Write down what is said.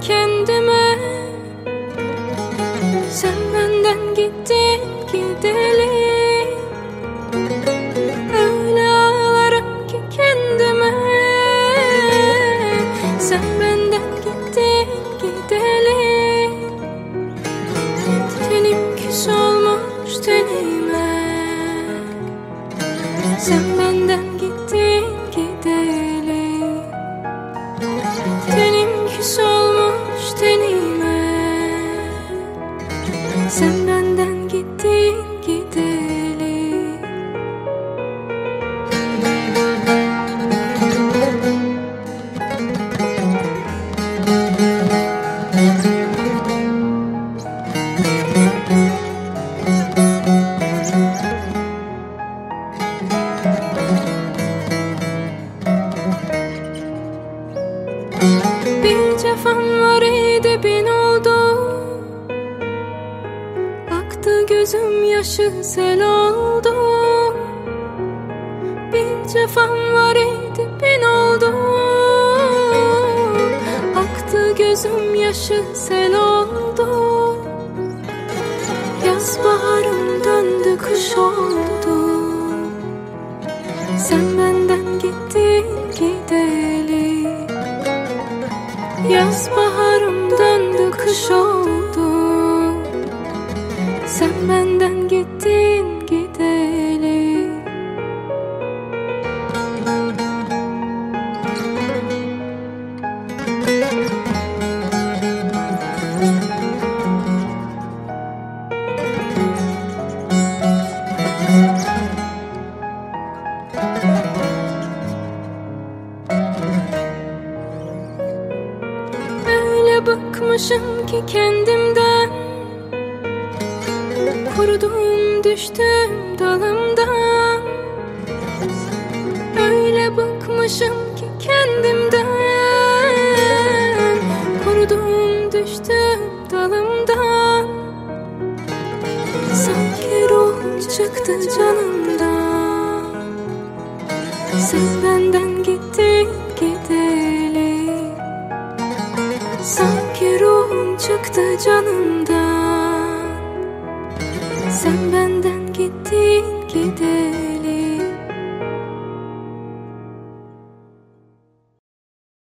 kendime. Sen benden gittin gideli. Öyle ağlarım ki kendime. Sen benden gittin gideli. Tenim küs olmuş tenime. Sen benden gittin gideli. Tenim küs olmuş tenime. Sen benden gittin gideli. Bir cefam var idi bin oldu. Aktı gözüm yaşı sel oldu. Bir cefam var idi bin oldu. Aktı gözüm yaşı sel oldu. Yaz baharım döndü kış oldu. Sen benden gittin gideli. Yaz baharım döndü kış oldu. Sen benden gittin gideli. Öyle bıkmışım ki kendimden. Kurudum düştüm dalımdan. Öyle bıkmışım ki kendimden. Kurudum düştüm dalımdan. Sanki ruhum çıktı canımdan. Sen benden gittin gideli. Sanki ruhum çıktı canımdan. Sen